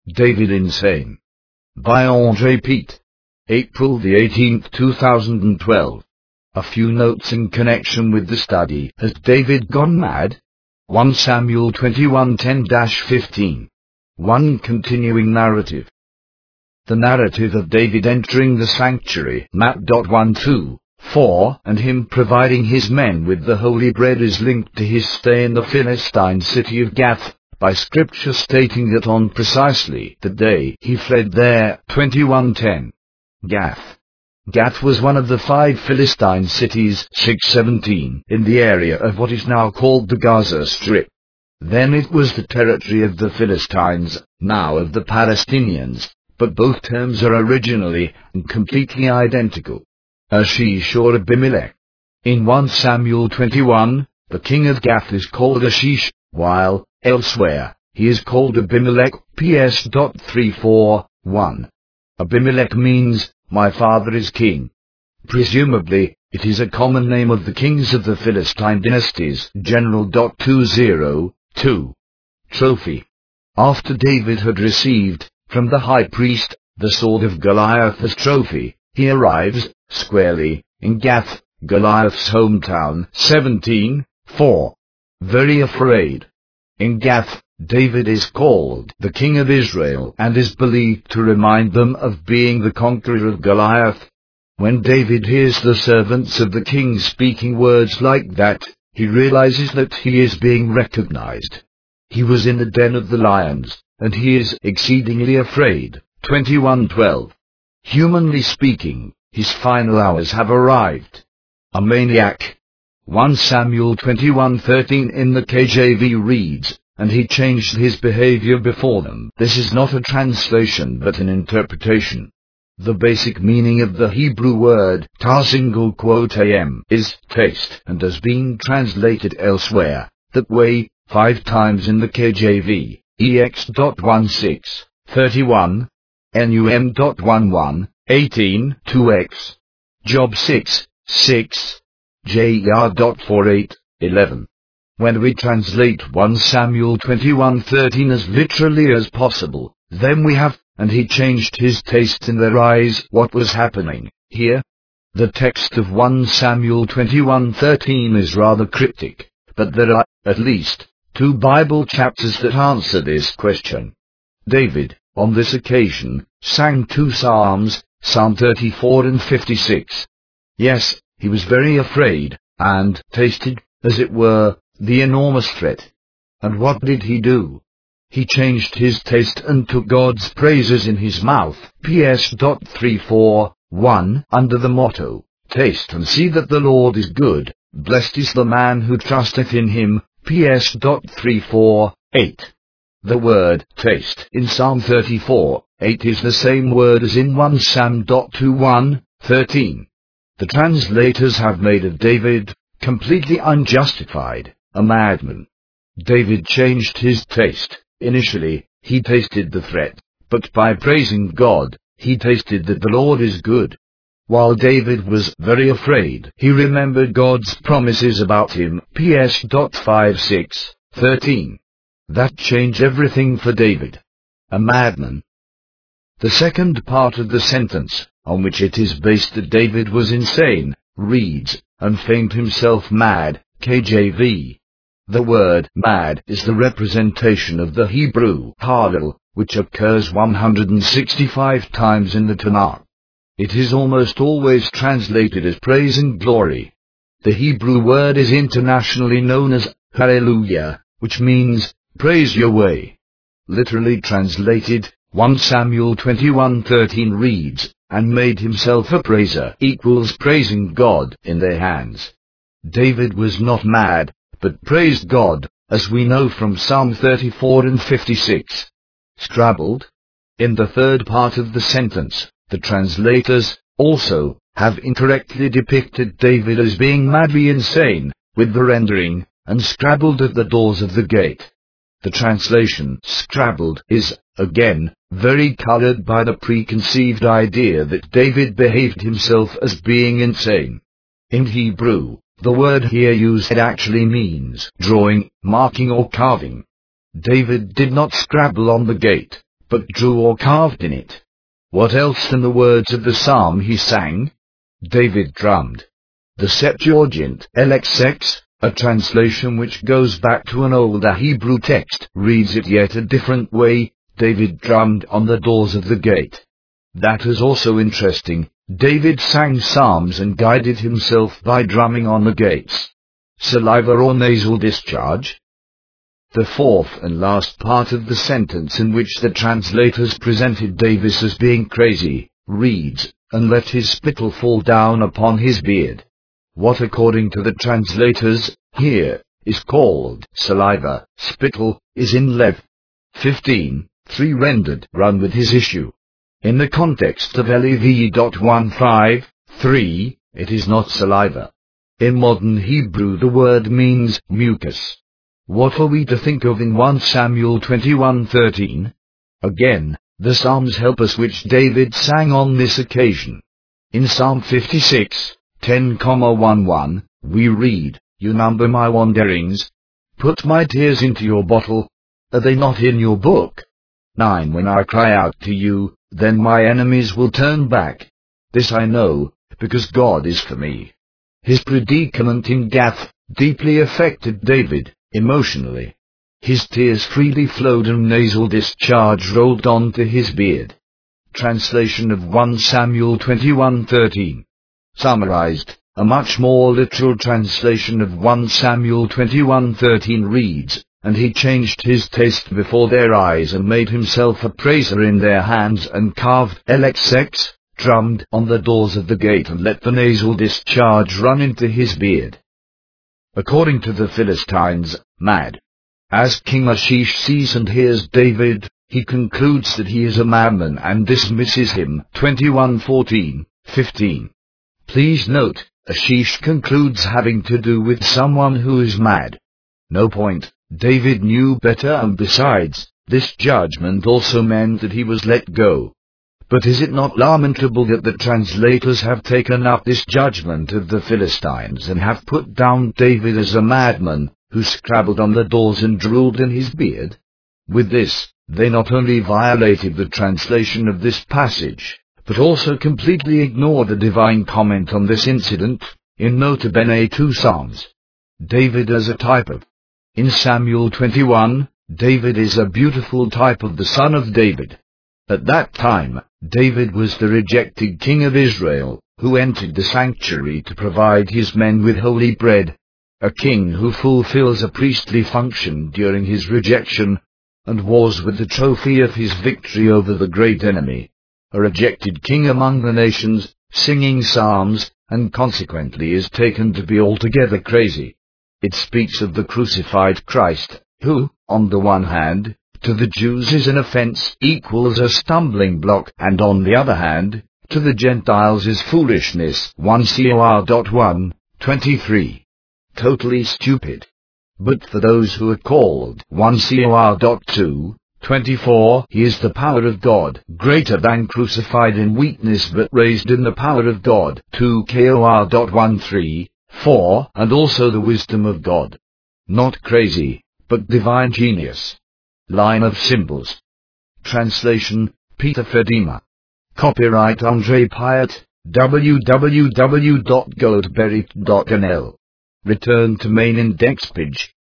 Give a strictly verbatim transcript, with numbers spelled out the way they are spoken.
David Insane. By Andre Pete. April the eighteenth, two thousand twelve. A few notes in connection with the study. Has David gone mad? First Samuel twenty-one ten to fifteen. one Continuing narrative. The narrative of David entering the sanctuary, map one two four, and him providing his men with the holy bread is linked to his stay in the Philistine city of Gath, by scripture stating that on precisely the day he fled there, twenty-one ten. Gath. Gath was one of the five Philistine cities, six seventeen, in the area of what is now called the Gaza Strip. Then it was the territory of the Philistines, now of the Palestinians, but both terms are originally and completely identical. Ashish or Abimelech. In First Samuel twenty-one, the king of Gath is called Ashish, while, elsewhere, he is called Abimelech. P S three four one. Abimelech means, my father is king. Presumably, it is a common name of the kings of the Philistine dynasties. General two oh two. Trophy. After David had received, from the high priest, the sword of Goliath as trophy, he arrives, squarely, in Gath, Goliath's hometown, seventeen four. Very afraid. In Gath, David is called the king of Israel and is believed to remind them of being the conqueror of Goliath. When David hears the servants of the king speaking words like that, he realizes that he is being recognized. He was in the den of the lions, and he is exceedingly afraid. twenty-one twelve. Humanly speaking, his final hours have arrived. A maniac. First Samuel twenty-one thirteen in the K J V reads, and he changed his behavior before them. This is not a translation but an interpretation. The basic meaning of the Hebrew word, ta single quote am, is taste, and has been translated elsewhere that way, five times in the K J V, E X sixteen thirty-one, N U M eleven, eighteen, two X, Job six, six, J E R forty-eight, eleven. When we translate First Samuel twenty-one thirteen as literally as possible, then we have, and he changed his taste in their eyes. What was happening here? The text of First Samuel twenty-one thirteen is rather cryptic, but there are, at least, two Bible chapters that answer this question. David, on this occasion, sang two psalms, Psalm thirty-four and fifty-six. Yes, he was very afraid, and tasted, as it were, the enormous threat. And what did he do? He changed his taste and took God's praises in his mouth. P S three four one, under the motto, taste and see that the Lord is good, blessed is the man who trusteth in him. P S three four eight. The word taste in Psalm thirty-four eight is the same word as in First Sam twenty-one thirteen. The translators have made of David, completely unjustified, a madman. David changed his taste. Initially, he tasted the threat, but by praising God, he tasted that the Lord is good. While David was very afraid, he remembered God's promises about him. P S fifty-six thirteen. That changed everything for David. A madman. The second part of the sentence, on which it is based that David was insane, reads, and feigned himself mad, K J V. The word mad is the representation of the Hebrew halal, which occurs one hundred sixty-five times in the Tanakh. It is almost always translated as praise and glory. The Hebrew word is internationally known as hallelujah, which means praise Yahweh. Literally translated, First Samuel twenty-one thirteen reads, and made himself a praiser equals praising God in their hands. David was not mad, but praised God, as we know from Psalm thirty-four and fifty-six. Scrabbled? In the third part of the sentence, the translators, also, have incorrectly depicted David as being madly insane, with the rendering, and scrabbled at the doors of the gate. The translation, scrabbled, is, again, very colored by the preconceived idea that David behaved himself as being insane. In Hebrew, the word here used actually means drawing, marking or carving. David did not scrabble on the gate, but drew or carved in it. What else than the words of the psalm he sang? David drummed. The Septuagint L X X, a translation which goes back to an older Hebrew text, reads it yet a different way: David drummed on the doors of the gate. That is also interesting. David sang psalms and guided himself by drumming on the gates. Saliva or nasal discharge? The fourth and last part of the sentence, in which the translators presented David as being crazy, reads, "and let his spittle fall down upon his beard." What, according to the translators, here, is called saliva, spittle, is in Lev. fifteen, three rendered, "run with his issue." In the context of Lev one five, three, it is not saliva. In modern Hebrew the word means mucus. What are we to think of in First Samuel twenty-one thirteen? Again, the Psalms help us, which David sang on this occasion. In Psalm fifty-six, ten eleven, we read, "You number my wanderings. Put my tears into your bottle. Are they not in your book? nine When I cry out to you, then my enemies will turn back. This I know, because God is for me." His predicament in Gath deeply affected David, emotionally. His tears freely flowed and nasal discharge rolled onto his beard. Translation of First Samuel twenty-one thirteen. Summarized, a much more literal translation of First Samuel twenty-one thirteen reads, "And he changed his taste before their eyes and made himself a praiser in their hands and carved L X X, drummed on the doors of the gate and let the nasal discharge run into his beard." According to the Philistines, mad. As King Achish sees and hears David, he concludes that he is a madman and dismisses him. twenty-one fourteen, fifteen. Please note, Achish concludes having to do with someone who is mad. No point. David knew better, and besides, this judgment also meant that he was let go. But is it not lamentable that the translators have taken up this judgment of the Philistines and have put down David as a madman, who scrabbled on the doors and drooled in his beard? With this, they not only violated the translation of this passage, but also completely ignored the divine comment on this incident, in nota bene two Psalms. David as a type of. In Samuel twenty-one, David is a beautiful type of the son of David. At that time, David was the rejected king of Israel, who entered the sanctuary to provide his men with holy bread, a king who fulfills a priestly function during his rejection, and wars with the trophy of his victory over the great enemy, a rejected king among the nations, singing psalms, and consequently is taken to be altogether crazy. It speaks of the crucified Christ, who, on the one hand, to the Jews is an offense, equals a stumbling block, and on the other hand, to the Gentiles is foolishness. First Cor one, twenty-three. Totally stupid. But for those who are called, First Cor two, twenty-four, he is the power of God, greater than crucified in weakness but raised in the power of God. Second Cor one three, four, and also the wisdom of God. Not crazy, but divine genius. Line of symbols. Translation, Peter Fedima. Copyright André Pyatt, w w w dot goldberry dot n l. Return to main index page.